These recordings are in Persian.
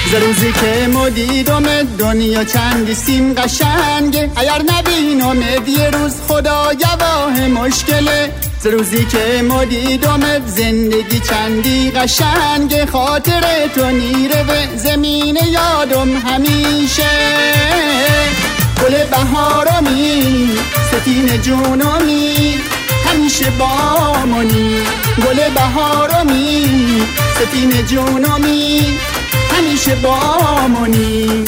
ز روزی که مدیدم دنیا چندی سیم قشنگه، اگر نبینم یه روز خدا گواه مشکله. ز روزی که مدیدم زندگی چندی قشنگه، خاطر تو نیره به زمین یادم همیشه. گل بهارمی ستین جونمی همیشه بامونی، گل بهارمی ستین جونمی همیشه بامونی.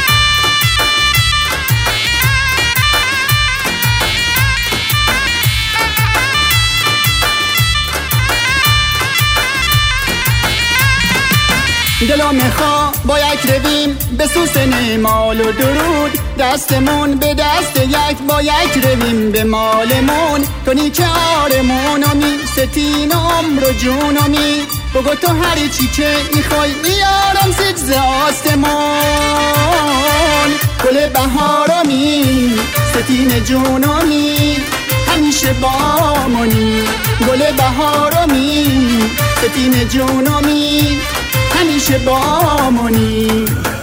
دلم میخوا با یک رویم به سوسن مال و درود، دستمون به دست یک با یک رویم به مالمون. کنی که آرمونمی ستین عمر و جونمی، بگو تو هر چی که میخوای میارم سیج ز آسمون. گل بهارمی ستین جونمی همیشه بامونی، گل بهارمی ستین جونمی همیشه بامونی.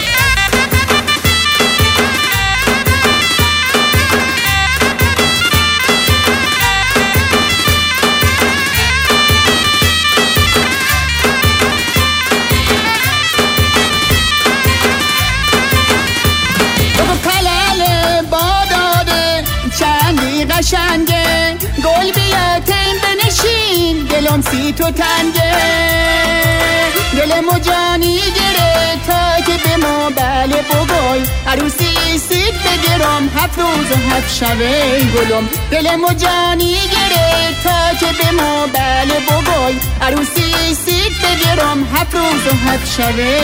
قشنگه گل بیا تیم بنشین، دلم سی تو تنگه. دلم و جانی گره تا که به ما بله بگوی، عروسی سید بگیرم 7 روز و 7 شبه گلم. دلم و جانی گره تا که به ما بله بگوی، عروسی سید بگیرم 7 روز و 7 شبه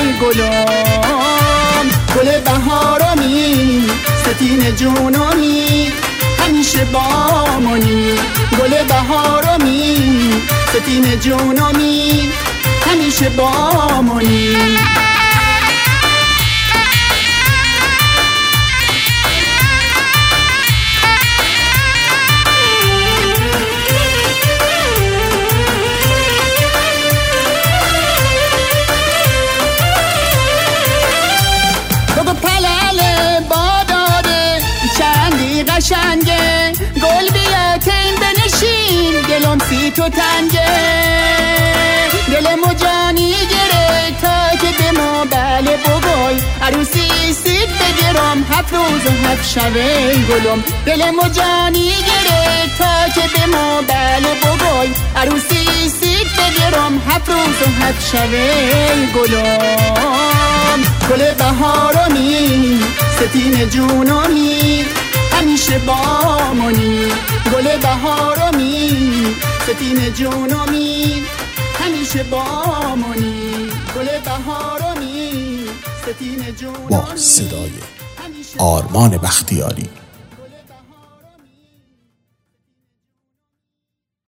گلم. گل بهارمی ستین جونمی همیشه بامونی، گل بهارمی ستین جونمی همیشه بامونی. بگو پلل باداده چندی قشنگه، گل بیا تیم بنشین، دلم سی تو تنگه. دلم و جانی گره تا که به ما بله بگوی، عروسی سید بگیرم 7 روز و 7 شبه گلم. دلم و جانی گره تا که به ما بله بگوی، عروسی سید بگیرم 7 روز و 7 شبه گلم. گل بهارمی ستین جونمی همیشه بامونی، گل بهارمی ستین جونمی همیشه بامونی، گل بهارمی ستین جونمی. با صدای آرمان بختیاری